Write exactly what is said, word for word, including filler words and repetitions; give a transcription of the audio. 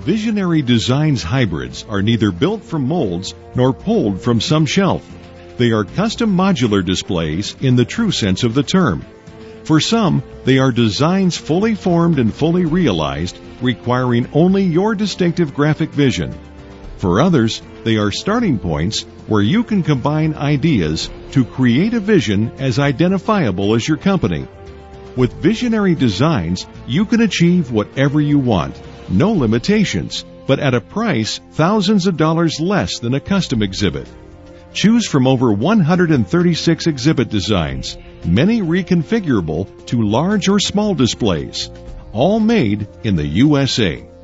Visionary Designs hybrids are neither built from molds nor pulled from some shelf. They are custom modular displays in the true sense of the term. For some, they are designs fully formed and fully realized, requiring only your distinctive graphic vision. For others, they are starting points where you can combine ideas to create a vision as identifiable as your company. With Visionary Designs, you can achieve whatever you want, no limitations, but at a price thousands of dollars less than a custom exhibit. Choose from over one hundred thirty-six exhibit designs, many reconfigurable to large or small displays, all made in the U S A.